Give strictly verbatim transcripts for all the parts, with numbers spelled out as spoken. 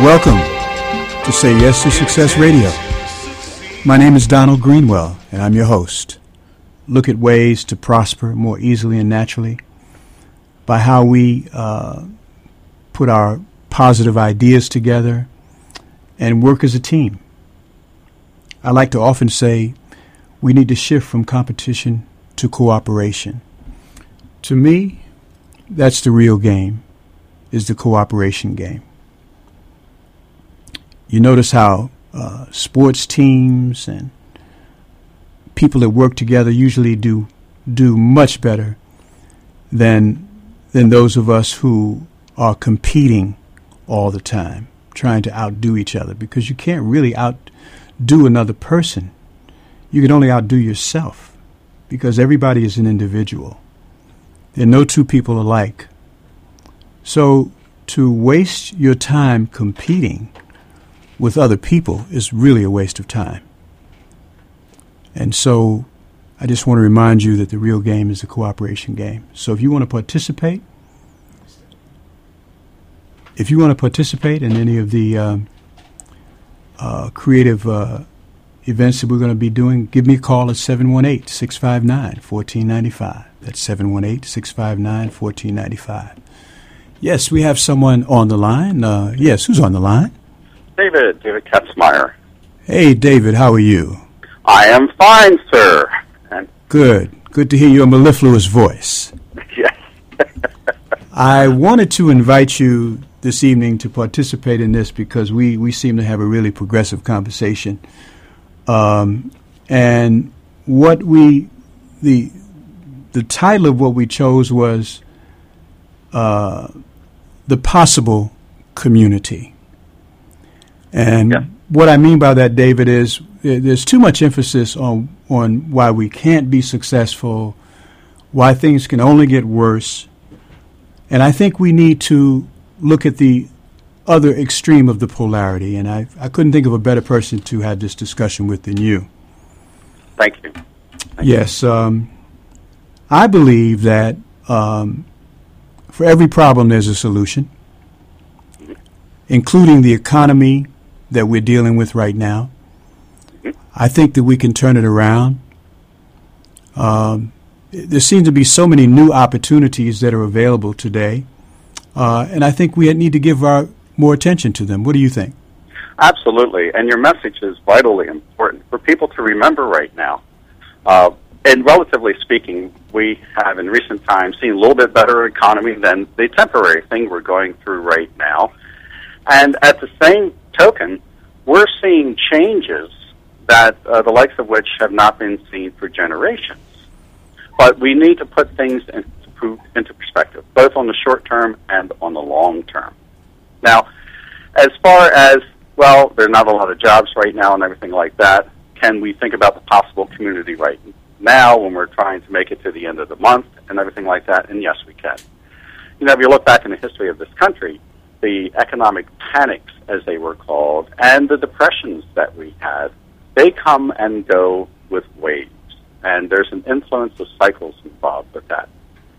Welcome to Say Yes to Success Radio. My name is Donald Greenwell, and I'm your host. Look at ways to prosper more easily and naturally by how we uh, put our positive ideas together and work as a team. I like to often say we need to shift from competition to cooperation. To me, that's the real game, is the cooperation game. You notice how uh, sports teams and people that work together usually do do much better than than those of us who are competing all the time, trying to outdo each other, because you can't really outdo another person. You can only outdo yourself, because everybody is an individual. There are no two people alike. So to waste your time competing with other people is really a waste of time. And so I just want to remind you that the real game is the cooperation game. So if you want to participate, if you want to participate in any of the um, uh, creative uh, events that we're going to be doing, give me a call at seven one eight, six five nine, one four nine five. That's seven one eight, six five nine, one four nine five. Yes, we have someone on the line. Uh, yes, who's on the line? David, David Katzmeyer. Hey, David, how are you? I am fine, sir. And Good. Good to hear your mellifluous voice. yes. I wanted to invite you this evening to participate in this because we, we seem to have a really progressive conversation. Um, and what we, the the title of what we chose was uh, The Possible Community. And yeah. what I mean by that, David, is there's too much emphasis on, on why we can't be successful, why things can only get worse. And I think we need to look at the other extreme of the polarity. And I, I couldn't think of a better person to have this discussion with than you. Thank you. Thank yes. Um, I believe that um, for every problem there's a solution, mm-hmm. including the economy that we're dealing with right now. Mm-hmm. I think that we can turn it around. Um, there seem to be so many new opportunities that are available today, uh, and I think we need to give our more attention to them. What do you think? Absolutely, and your message is vitally important for people to remember right now. Uh, and relatively speaking, we have in recent times seen a little bit better economy than the temporary thing we're going through right now. And at the same token, we're seeing changes that uh, the likes of which have not been seen for generations. But we need to put things into, into perspective, both on the short term and on the long term. Now, as far as, well, there are not a lot of jobs right now and everything like that, can we think about the possible community right now when we're trying to make it to the end of the month and everything like that? And yes, we can. You know, if you look back in the history of this country, the economic panics, as they were called, and the depressions that we had, they come and go with waves. And there's an influence of cycles involved with that.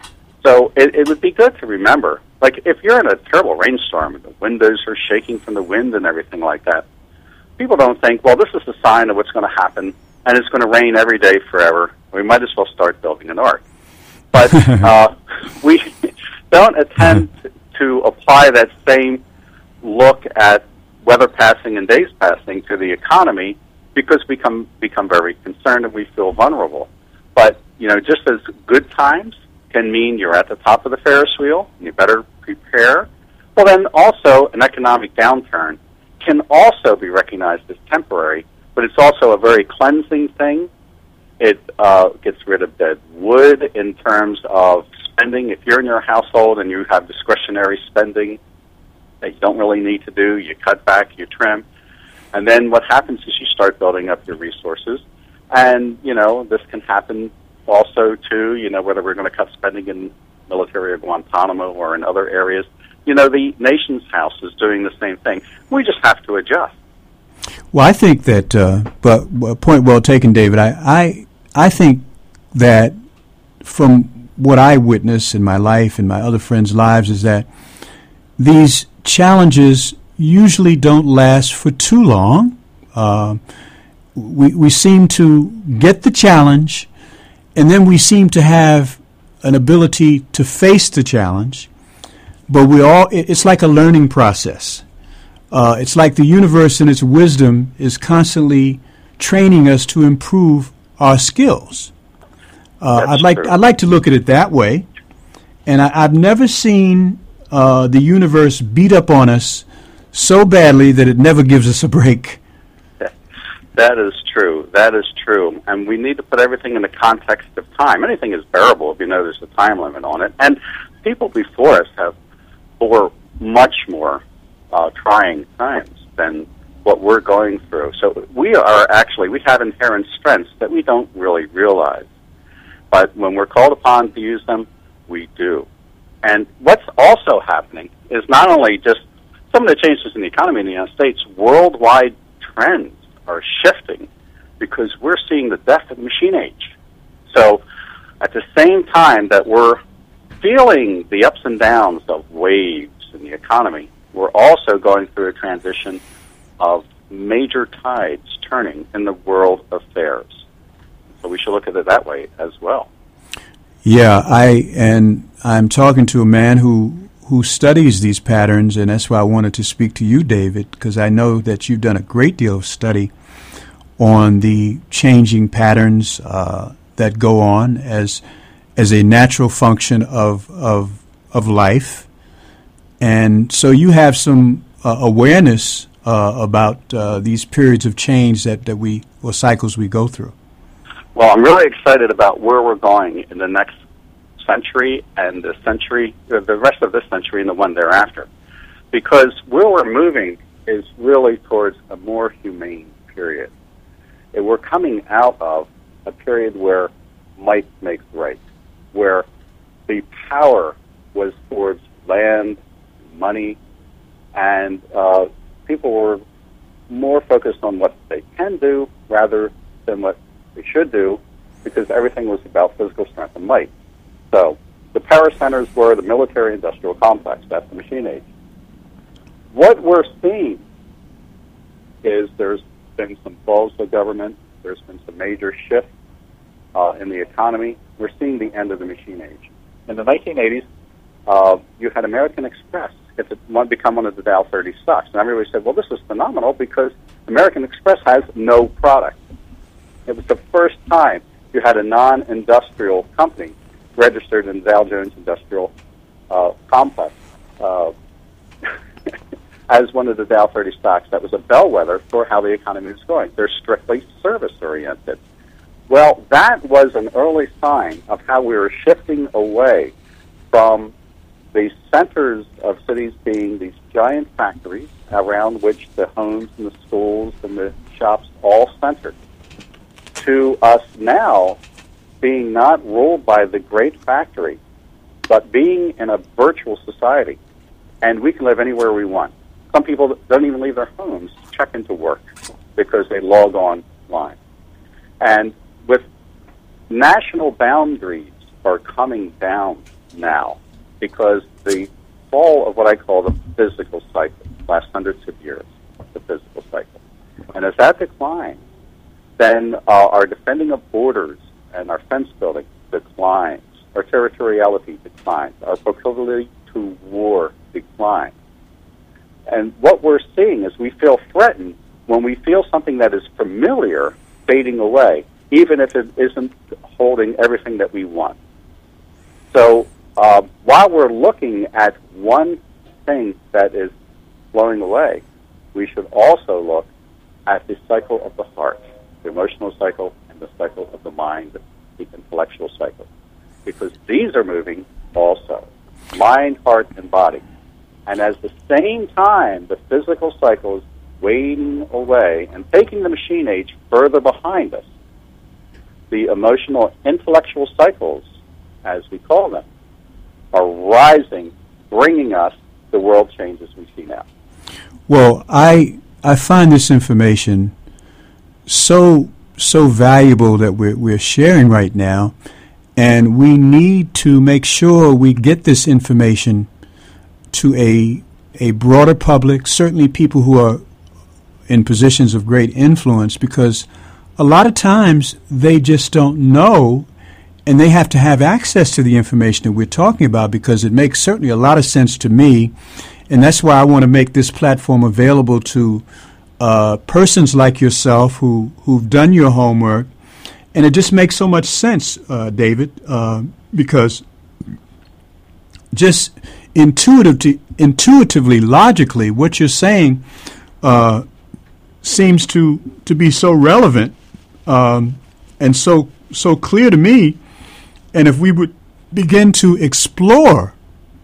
So it, it would be good to remember, like if you're in a terrible rainstorm and the windows are shaking from the wind and everything like that, people don't think, well, this is a sign of what's going to happen, and it's going to rain every day forever. We might as well start building an ark. But uh, we don't attempt to apply that same look at weather passing and days passing to the economy because we become, become very concerned and we feel vulnerable. But, you know, just as good times can mean you're at the top of the Ferris wheel and you better prepare, well, then also an economic downturn can also be recognized as temporary, but it's also a very cleansing thing. It uh, gets rid of dead wood in terms of spending. If you're in your household and you have discretionary spending that you don't really need to do, you cut back, you trim. And then what happens is you start building up your resources. And, you know, this can happen also, too, you know, whether we're going to cut spending in military or Guantanamo or in other areas. You know, the nation's house is doing the same thing. We just have to adjust. Well, I think that, uh, but well, point well taken, David. I, I, I think that from what I witness in my life and my other friends' lives is that these challenges usually don't last for too long. Uh, we we seem to get the challenge, and then we seem to have an ability to face the challenge. But we all it's like a learning process. Uh, it's like the universe in its wisdom is constantly training us to improve our skills. Uh, I'd like true. I'd like to look at it that way, and I, I've never seen uh, the universe beat up on us so badly that it never gives us a break. That is true. That is true, and we need to put everything in the context of time. Anything is bearable if you know there's a time limit on it, and people before us have bore much more uh, trying times than what we're going through. So we are actually we have inherent strengths that we don't really realize. But when we're called upon to use them, we do. And what's also happening is not only just some of the changes in the economy in the United States, worldwide trends are shifting because we're seeing the death of the machine age. So at the same time that we're feeling the ups and downs of waves in the economy, we're also going through a transition of major tides turning in the world affairs. So we should look at it that way as well. Yeah, I and I'm talking to a man who who studies these patterns, and that's why I wanted to speak to you, David, because I know that you've done a great deal of study on the changing patterns uh, that go on as as a natural function of of of life, and so you have some uh, awareness uh, about uh, these periods of change that, that we or cycles we go through. Well, I'm really excited about where we're going in the next century and the century, the rest of this century and the one thereafter, because where we're moving is really towards a more humane period. And we're coming out of a period where might makes right, where the power was towards land, money, and uh, people were more focused on what they can do rather than what they should do, because everything was about physical strength and might. So the power centers were the military-industrial complex. That's the machine age. What we're seeing is there's been some falls of government. There's been some major shifts uh, in the economy. We're seeing the end of the machine age. In the nineteen eighties, uh, you had American Express. It's a, become one of the Dow thirty stocks. And everybody said, well, this is phenomenal because American Express has no product. It was the first time you had a non-industrial company registered in the Dow Jones Industrial uh, Complex uh, as one of the Dow thirty stocks that was a bellwether for how the economy was going. They're strictly service-oriented. Well, that was an early sign of how we were shifting away from the centers of cities being these giant factories around which the homes and the schools and the shops all centered, to us now being not ruled by the great factory, but being in a virtual society. And we can live anywhere we want. Some people don't even leave their homes to check into work because they log online. And with national boundaries are coming down now because the fall of what I call the physical cycle, last hundreds of years, the physical cycle. And as that declines, then uh, our defending of borders and our fence building declines, our territoriality declines, our proclivity to war declines. And what we're seeing is we feel threatened when we feel something that is familiar fading away, even if it isn't holding everything that we want. So uh, while we're looking at one thing that is blowing away, we should also look at the cycle of the heart, the emotional cycle, and the cycle of the mind, the intellectual cycle, because these are moving also, mind, heart, and body. And at the same time, the physical cycle is wading away and taking the machine age further behind us. The emotional, intellectual cycles, as we call them, are rising, bringing us the world changes we see now. Well, I I find this information so so valuable that we're we're sharing right now, and we need to make sure we get this information to a a broader public, certainly people who are in positions of great influence, because a lot of times they just don't know, and they have to have access to the information that we're talking about, because it makes certainly a lot of sense to me, and that's why I want to make this platform available to uh, persons like yourself who, who've done your homework. And it just makes so much sense, uh, David, uh, because just intuitive, intuitively, logically, what you're saying uh, seems to, to be so relevant um, and so so clear to me. And if we would begin to explore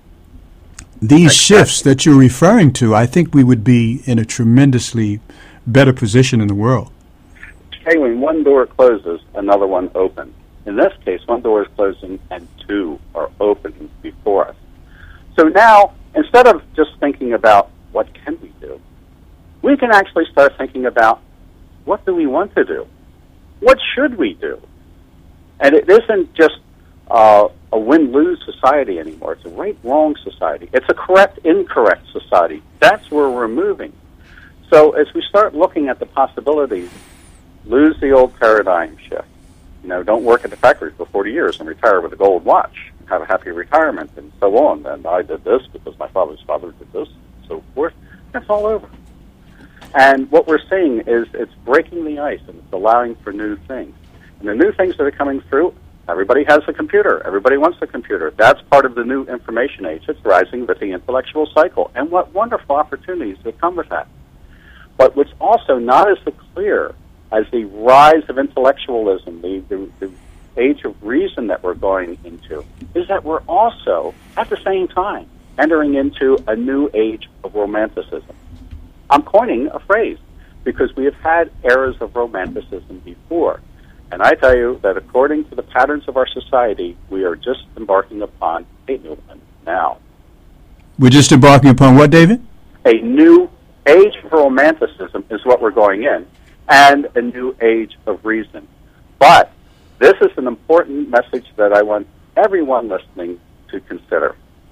these shifts that you're referring to, I think we would be in a tremendously better position in the world. Hey, when one door closes, another one opens. In this case, one door is closing and two are opening before us. So now, instead of just thinking about what can we do, we can actually start thinking about what do we want to do? What should we do? And it isn't just uh, a win-lose society anymore. It's a right-wrong society. It's a correct-incorrect society. That's where we're moving. So as we start looking at the possibilities, lose the old paradigm shift. You know, don't work at the factory for forty years and retire with a gold watch, have a happy retirement, and so on. And I did this because my father's father did this, and so forth. That's all over. And what we're seeing is it's breaking the ice, and it's allowing for new things. And the new things that are coming through, everybody has a computer. Everybody wants a computer. That's part of the new information age. It's rising with the intellectual cycle. And what wonderful opportunities that come with that. But what's also not as clear as the rise of intellectualism, the, the, the age of reason that we're going into, is that we're also, at the same time, entering into a new age of romanticism. I'm coining a phrase because we have had eras of romanticism before. And I tell you that according to the patterns of our society, we are just embarking upon a new one now. We're just embarking upon what, David? A new age of romanticism is what we're going in, and a new age of reason. But this is an important message that I want everyone listening to consider.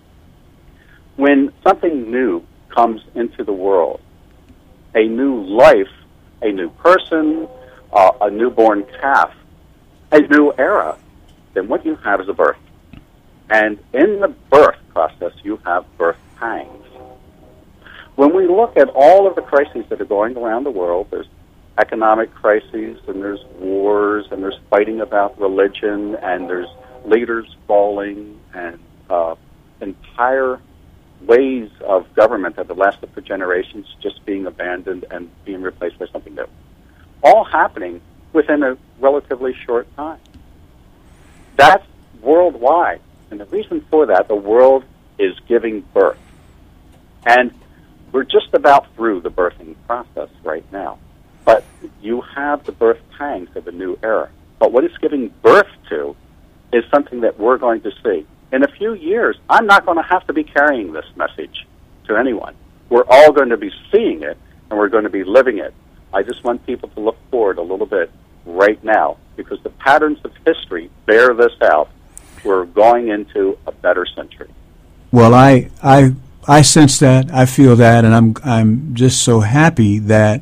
When something new comes into the world, a new life, a new person, uh, a newborn calf, a new era, then what you have is a birth. And in the birth process, you have birth pangs. When we look at all of the crises that are going around the world, there's economic crises, and there's wars, and there's fighting about religion, and there's leaders falling, and uh, entire ways of government that have lasted for generations just being abandoned and being replaced by something new. All happening within a relatively short time. That's worldwide. And the reason for that, the world is giving birth. And we're just about through the birthing process right now. But you have the birth pangs of a new era. But what it's giving birth to is something that we're going to see. In a few years, I'm not going to have to be carrying this message to anyone. We're all going to be seeing it, and we're going to be living it. I just want people to look forward a little bit right now, because the patterns of history bear this out. We're going into a better century. Well, I I I sense that, I feel that, and I'm I'm just so happy that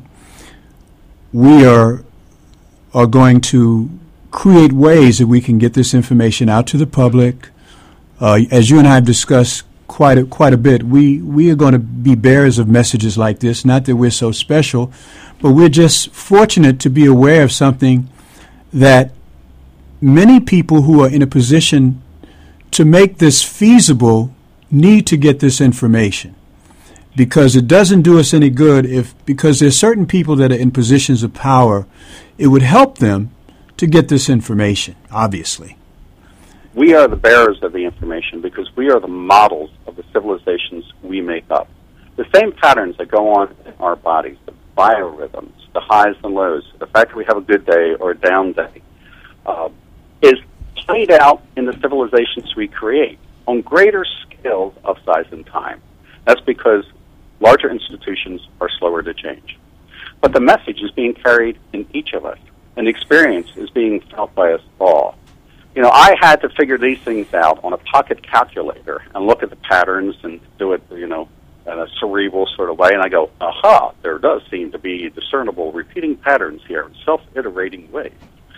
we are are going to create ways that we can get this information out to the public. Uh, as you and I have discussed quite a, quite a bit, we, we are going to be bearers of messages like this. Not that we're so special, but we're just fortunate to be aware of something that many people who are in a position to make this feasible need to get this information, because it doesn't do us any good if, because there's certain people that are in positions of power, it would help them to get this information, obviously. We are the bearers of the information because we are the models of the civilizations we make up. The same patterns that go on in our bodies, the biorhythms, the highs and lows, the fact that we have a good day or a down day, uh, is played out in the civilizations we create on greater scales of size and time. That's because larger institutions are slower to change. But the message is being carried in each of us, and the experience is being felt by us all. You know, I had to figure these things out on a pocket calculator and look at the patterns and do it, you know, in a cerebral sort of way, and I go, aha, there does seem to be discernible repeating patterns here in self-iterating ways.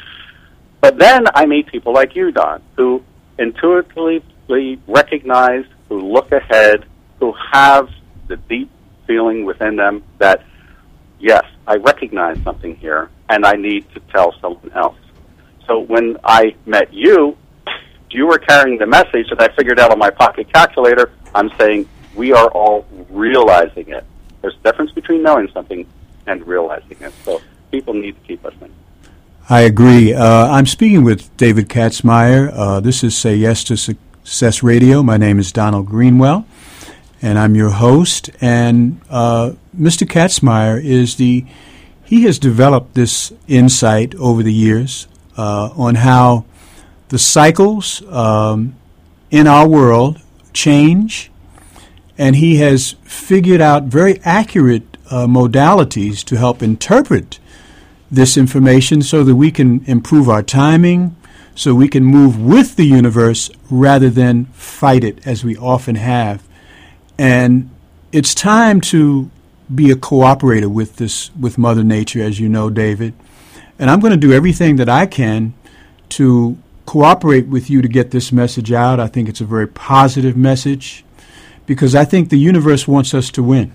But then I meet people like you, Don, who intuitively recognize, who look ahead, who have the deep feeling within them that, yes, I recognize something here, and I need to tell someone else. So when I met you, you were carrying the message that I figured out on my pocket calculator. I'm saying we are all realizing it. There's a difference between knowing something and realizing it. So people need to keep listening. I agree. Uh, I'm speaking with David Katzmaier. Uh, this is Say Yes to Success Radio. My name is Donald Greenwell, and I'm your host. And uh, Mister Katzmaier is the, he has developed this insight over the years uh, on how the cycles um, in our world change, and he has figured out very accurate uh, modalities to help interpret this information so that we can improve our timing, so we can move with the universe rather than fight it as we often have. And it's time to be a cooperator with this, with Mother Nature, as you know, David. And I'm going to do everything that I can to cooperate with you to get this message out. I think it's a very positive message because I think the universe wants us to win.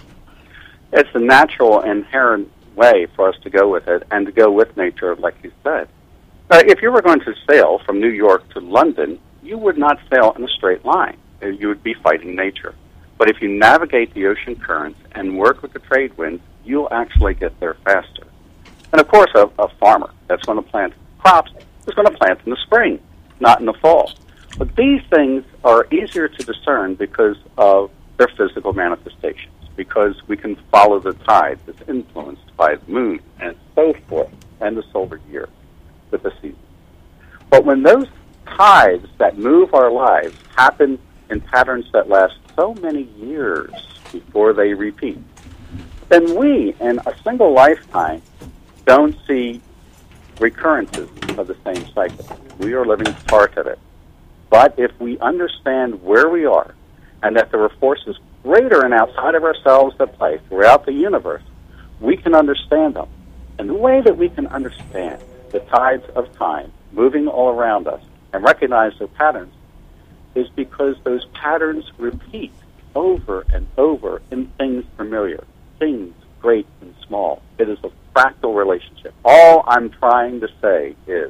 It's a natural, inherent way for us to go with it and to go with nature, like you said. Uh, if you were going to sail from New York to London, you would not sail in a straight line. You would be fighting nature. But if you navigate the ocean currents and work with the trade winds, you'll actually get there faster. And of course, a, a farmer that's going to plant crops is going to plant in the spring, not in the fall. But these things are easier to discern because of their physical manifestations, because we can follow the tide that's influenced by the moon and so forth, and the solar year with the seasons. But when those tides that move our lives happen in patterns that last so many years before they repeat, then we, in a single lifetime, don't see recurrences of the same cycle. We are living part of it. But if we understand where we are and that there are forces greater and outside of ourselves at play throughout the universe, we can understand them. And the way that we can understand the tides of time moving all around us and recognize their patterns is because those patterns repeat over and over in things familiar, things great and small. It is a fractal relationship. All I'm trying to say is,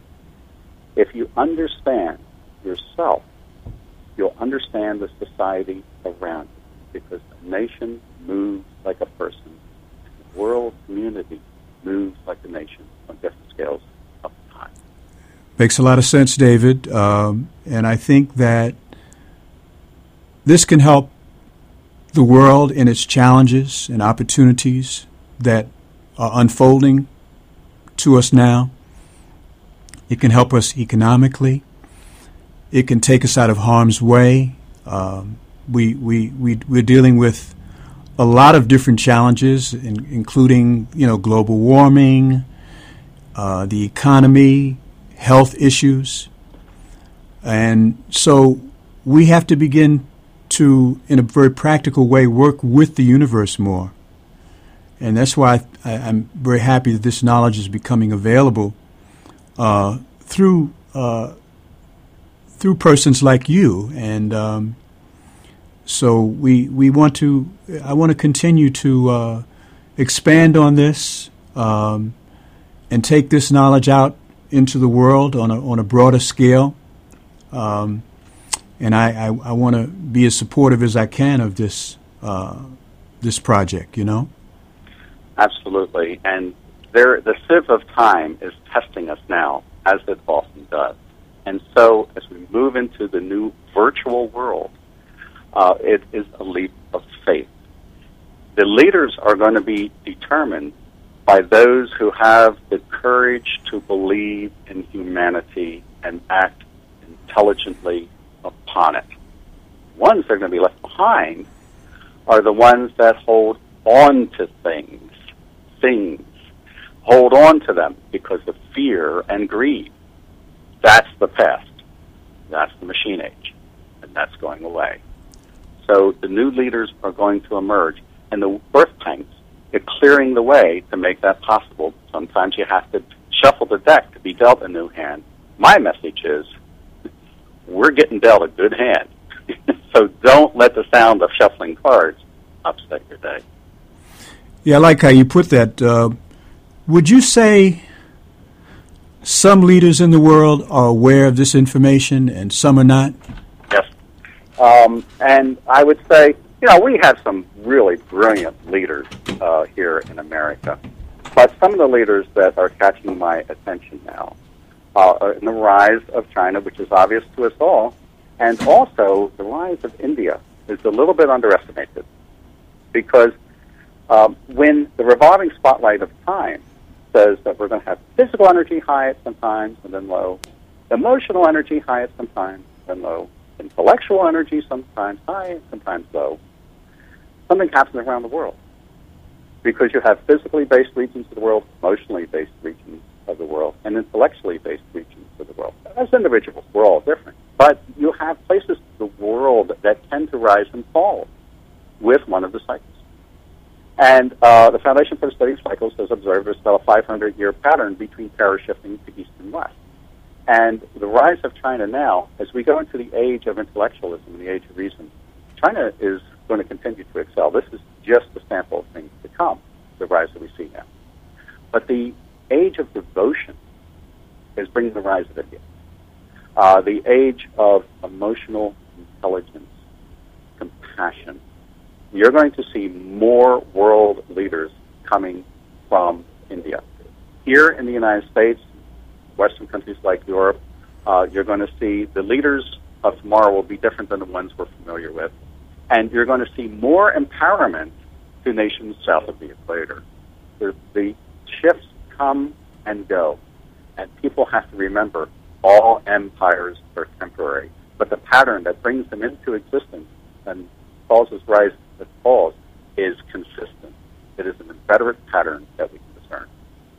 if you understand yourself, you'll understand the society around you, because a nation moves like a person, and the world community moves like a nation on different scales of time. Makes a lot of sense, David, um, and I think that this can help the world in its challenges and opportunities that are unfolding to us now. It can help us economically. It can take us out of harm's way. Um, we, we, we, we're dealing with a lot of different challenges, in, including, you know, global warming, uh, the economy, health issues. And so we have to begin to, in a very practical way, work with the universe more. And that's why I, I'm very happy that this knowledge is becoming available uh, through uh, through persons like you. And um, so we we want to. I want to continue to uh, expand on this um, and take this knowledge out into the world on a on a broader scale. Um, and I, I, I want to be as supportive as I can of this uh, this project. You know. Absolutely. And there, the sieve of time is testing us now, as it often does. And so as we move into the new virtual world, uh, it is a leap of faith. The leaders are going to be determined by those who have the courage to believe in humanity and act intelligently upon it. The ones that are going to be left behind are the ones that hold on to things. Things. Hold on to them because of fear and greed. That's the past. That's the machine age. And that's going away. so the new leaders are going to emerge. And the birth pangs, it's clearing the way to make that possible. Sometimes you have to shuffle the deck to be dealt a new hand. My message is, we're getting dealt a good hand. So don't let the sound of shuffling cards upset your day. Yeah, I like how you put that. Uh, would you say some leaders in the world are aware of this information and some are not? Yes. Um, and I would say, you know, we have some really brilliant leaders uh, here in America. But some of the leaders that are catching my attention now uh, are in the rise of China, which is obvious to us all, and also the rise of India is a little bit underestimated. Because um, when the revolving spotlight of time says that we're going to have physical energy high at some times and then low, emotional energy high at some times and low, intellectual energy sometimes high and sometimes low, something happens around the world. Because you have physically based regions of the world, emotionally based regions of the world, and intellectually based regions of the world. As individuals, we're all different. But you have places in the world that tend to rise and fall with one of the cycles. And uh, the Foundation for the Study of Cycles has observed there's about a five hundred year pattern between para shifting to east and west. And the rise of China now, as we go into the age of intellectualism and the age of reason, China is going to continue to excel. This is just a sample of things to come, the rise that we see now. But the age of devotion is bringing the rise of India. Uh, the age of emotional intelligence, compassion. You're going to see more world leaders coming from India. Here in the United States, Western countries like Europe, uh, you're going to see the leaders of tomorrow will be different than the ones we're familiar with. And you're going to see more empowerment to nations south of the equator. The, the shifts come and go. And people have to remember all empires are temporary. But the pattern that brings them into existence and causes rise that falls is consistent. It is an inveterate pattern that we can discern.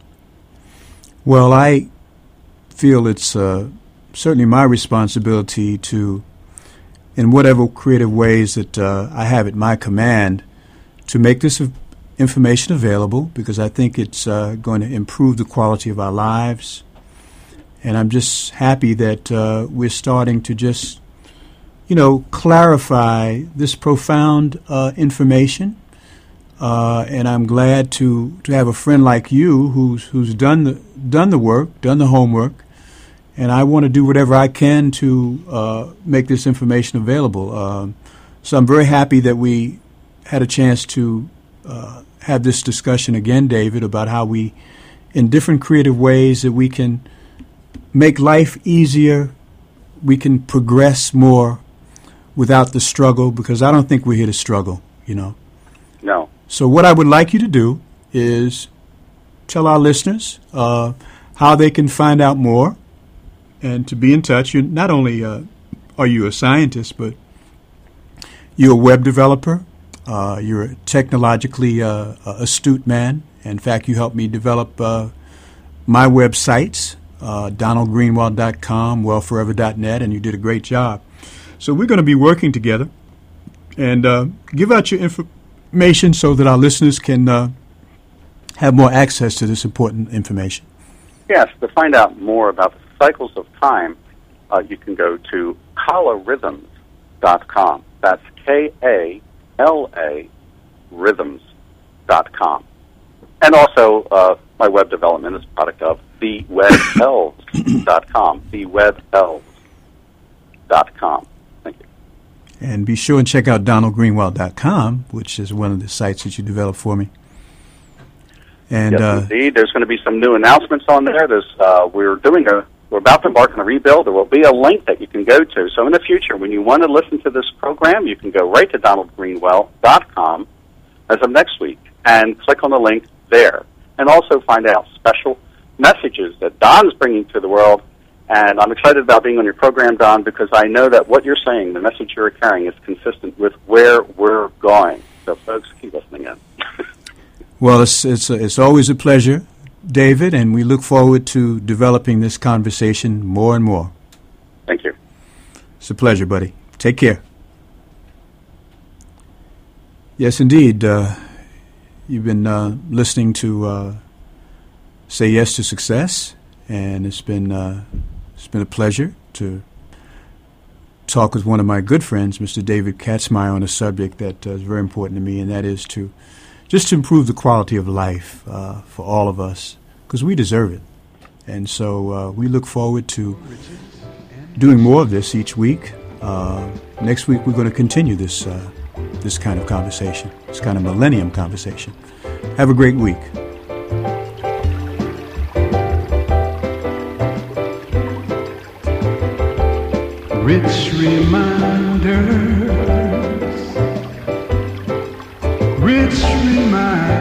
Well, I feel it's uh, certainly my responsibility to, in whatever creative ways that uh, I have at my command, to make this information available, because I think it's uh, going to improve the quality of our lives. And I'm just happy that uh, we're starting to just, you know, clarify this profound uh, information. Uh, and I'm glad to, to have a friend like you who's who's done the done the work, done the homework, and I want to do whatever I can to uh, make this information available. Uh, so I'm very happy that we had a chance to uh, have this discussion again, David, about how we, in different creative ways, that we can make life easier, we can progress more without the struggle, because I don't think we're here to struggle, you know. No. So what I would like you to do is tell our listeners uh, how they can find out more and to be in touch. You're not only uh, are you a scientist, but you're a web developer. Uh, you're a technologically uh, astute man. In fact, you helped me develop uh, my websites, uh, donald greenwald dot com, well forever dot net, and you did a great job. So we're going to be working together and uh, give out your information so that our listeners can uh, have more access to this important information. Yes, to find out more about the cycles of time, uh, you can go to kala rhythms dot com. That's K A L A rhythms dot com. And also, uh, my web development is a product of the web elves dot com. the web elves dot com. Thank you. And be sure and check out donald greenwald dot com, which is one of the sites that you developed for me. And yes, uh, indeed. There's going to be some new announcements on there. There's, uh, we're doing a, we're about to embark on a rebuild. There will be a link that you can go to. So in the future, when you want to listen to this program, you can go right to donald greenwald dot com as of next week and click on the link there. And also find out special messages that Don's bringing to the world. And I'm excited about being on your program, Don, because I know that what you're saying, the message you're carrying, is consistent with where we're going. So folks, keep listening in. Well, it's it's it's always a pleasure, David, and we look forward to developing this conversation more and more. Thank you. It's a pleasure, buddy. Take care. Yes, indeed. Uh, you've been uh, listening to uh, Say Yes to Success, and it's been uh, it's been a pleasure to talk with one of my good friends, Mister David Katzmeyer, on a subject that uh, is very important to me, and that is to just to improve the quality of life uh, for all of us, because we deserve it. And so uh, we look forward to doing more of this each week. Uh, next week we're going to continue this uh, this kind of conversation, this kind of millennium conversation. Have a great week. Rich reminders, rich reminders.